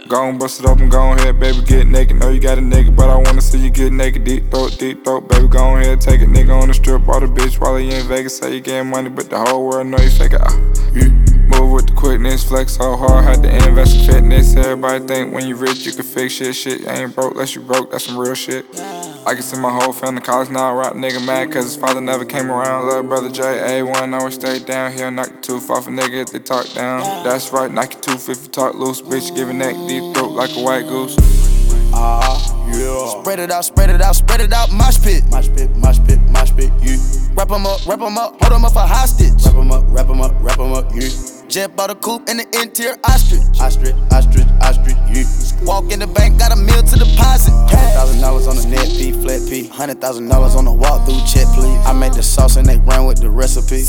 Go on, bust it open, go on ahead, baby, get naked. Know you got a nigga, but I wanna see you get naked. Deep throat, baby, go on ahead, take a nigga on the strip. Bought a bitch while he in Vegas, say you getting money, but the whole world know you fake it. Move with the quickness, flex so hard, had to invest in fitness. Everybody think when you rich, you can fix shit ain't broke, unless you broke, that's some real shit. I can see my whole family college now, rap nigga mad cause his father never came around. Love brother J, A1, always stay down here, knock the tooth off a nigga if they talk down. That's right, knock your tooth if you talk loose, bitch, give a neck deep throat like a white goose. Yeah. Spread it out, mosh pit, you. Wrap 'em up, hold 'em up for hostage. Wrap 'em up, you. Jet bought a coupe in the interior, ostrich, you. Walk in the bank, got a meal to deposit. $100,000 on the net fee, flat fee. $100,000 on the walk-through check, please. I made the sauce and they ran with the recipe.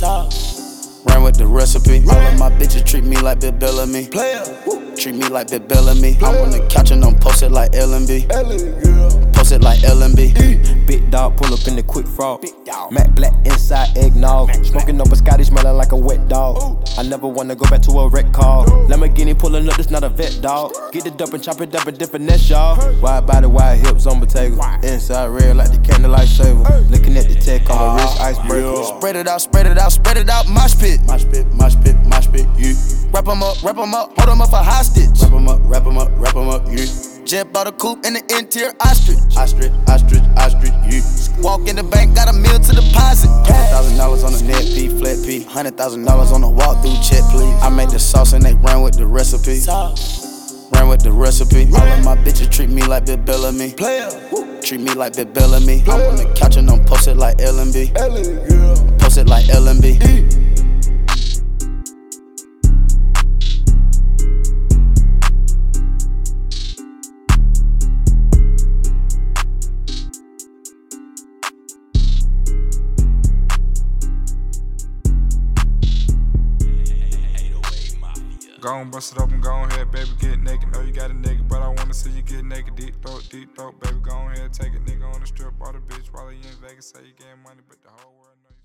All of my bitches treat me like Bill Bellamy. Treat me like Bill Bellamy. I'm on the couch and I'm posted like L&B. Posted like L&B. Big dog pull up in the quick frog. Matte black inside eggnog. Smoking up a Scotty, smelling like a wet dog. I never wanna go back to a wreck call. Lamborghini pulling up, this not a vet dog. Get it up and chop it up in different nest, y'all. Wide body, wide hips on potato. Inside red like the candlelight saver. Looking at the tech on my wrist, icebreaker. Spread it out, mosh pit, you. Wrap 'em up, hold 'em up for hostage. Wrap 'em up, you. Jet bought a coupe in the interior, ostrich, you. Walk in the bank, got a meal to deposit. $100,000 on the net fee, flat fee. $100,000 on the walk-through check, please. I made the sauce and they ran with the recipe. All of my bitches treat me like Bill Bellamy. Treat me like Bill Bellamy. I'm on the couch and I'm posted like L&B. Posted like L&B. Go on, bust it open, go on ahead, baby, get naked. Know you got a nigga, but I wanna see you get naked. Deep throat, baby, go on ahead, take a nigga on the strip. Bought a bitch while he in Vegas, say you getting money, but the whole world know.